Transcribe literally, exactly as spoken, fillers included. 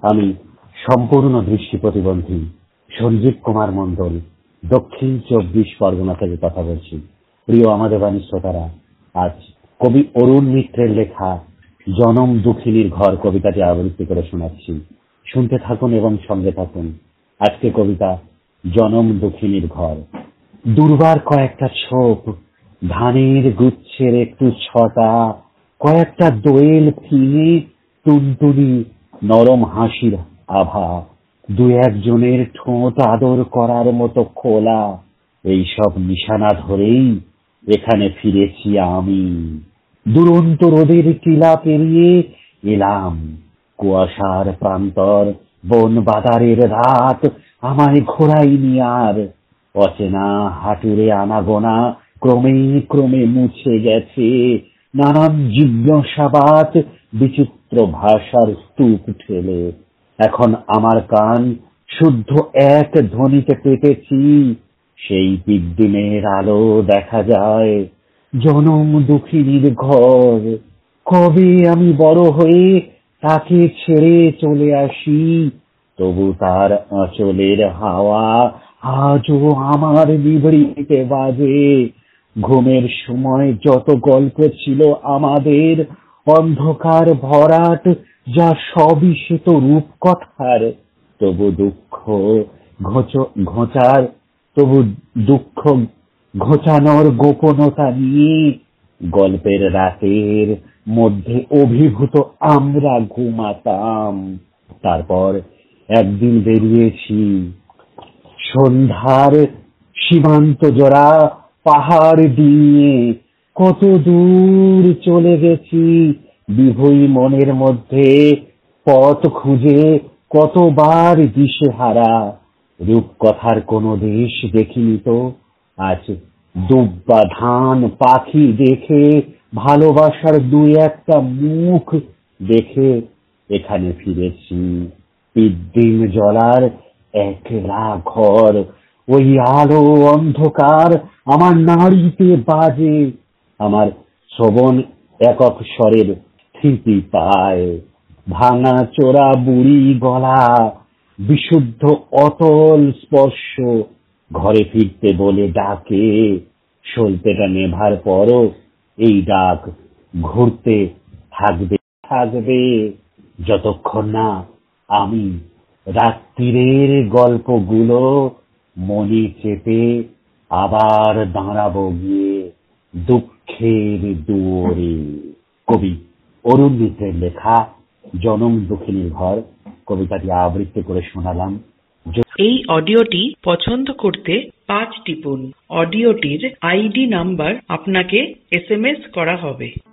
আমি সম্পূর্ণ দৃষ্টি প্রতিবন্ধী সঞ্জীব কুমার মণ্ডল দক্ষিণ চব্বিশ পরগনা থেকে কথা বলছি। প্রিয় আমাদের বাণী শ্রোতারা, আজ কবি অরুণ মিত্রের লেখা জনম দুঃখিনীর ঘর কবিতাটি আবৃত্তি করে শোনাচ্ছি। শুনতে থাকুন এবং সঙ্গে থাকুন। আজকে কবিতা জনম দুঃখিনীর ঘর। দুর্বার কয়েকটা ছোপ, ধানের গুচ্ছের একটু ছটা, কয়েকটা দোয়েল ফিঙে, টুনটুনি নরম হাসির আভা, দু একজনের ঠোঁট আদর করার মতো খোলা, এইসব নিশানা ধরেই এখানে ফিরেছি আমি। দুরন্ত রোদের টিলা পেরিয়ে এলাম, কুয়াশার প্রান্তর বন বাদারের রাত আমায় ঘোরায়নি আর। অচেনা হাটুরে আনাগোনা ক্রমে ক্রমে মুছে গেছে, নানান জিজ্ঞাসাবাদ বিচিত্র ভাষার স্তূপ ঠেলে। এখন আমার কান শুদ্ধ এক ধ্বনিতে পেতেছি, সেই দিনের আলো দেখা যায় জনম দুঃখিনীর ঘর। কবে আমি বড় হয়ে তাকে ছেড়ে চলে আসি, তবু তার আঁচলের হাওয়া আজও আমার নিভৃতে বাজে। ঘুমের সময় যত গল্প ছিল আমাদের, অন্ধকার ভরাট যা সবই সে তো রূপকথার, তবু দুঃখ ঘোচ ঘোচার তবু দুঃখ ঘোচানোর গোপনতা নিয়ে গল্পের রাতের মধ্যে অভিভূত আমরা ঘুমাতাম। তারপর একদিন বেরিয়েছি সন্ধ্যার সীমান্ত জোড়া পাহাড় দিয়ে, কত দূর চলে গেছি বিভূই মনের মধ্যে পথ খুঁজে, কতবার দিশেহারা। রূপকথার কোন দেশ দেখিনি তো, আজ দুব্বা ধান পাখি দেখে, ভালোবাসার দুই একটা মুখ দেখে এখানে ফিরেছি। দিন জ্বলার একলা ঘর, ওই আলো অন্ধকার আমার নাড়িতে বাজে, আমার শ্রবণ একক স্বরের স্মৃতি পায়। ভাঙা চোরা বুড়ি গলা, বিশুদ্ধ অতল স্পর্শ, ঘরে ফিরতে বলে ডাকে। সলতেটা নেভার পরও এই ডাক ঘুরতে থাকবে থাকবে যতক্ষণ না আমি রাত্রিরের গল্পগুলো মনে চেপে আবার দাঁড়াবো গিয়ে দুঃখের দুয়ারে। কবি অরুণ মিত্রের লেখা জনম দুঃখিনীর ঘর কবিতাটি আবৃত্তি করে শোনালাম। এই অডিওটি পছন্দ করতে পাঁচ টিপুন। অডিওটির আইডি নাম্বার আপনাকে এস এম এস করা হবে।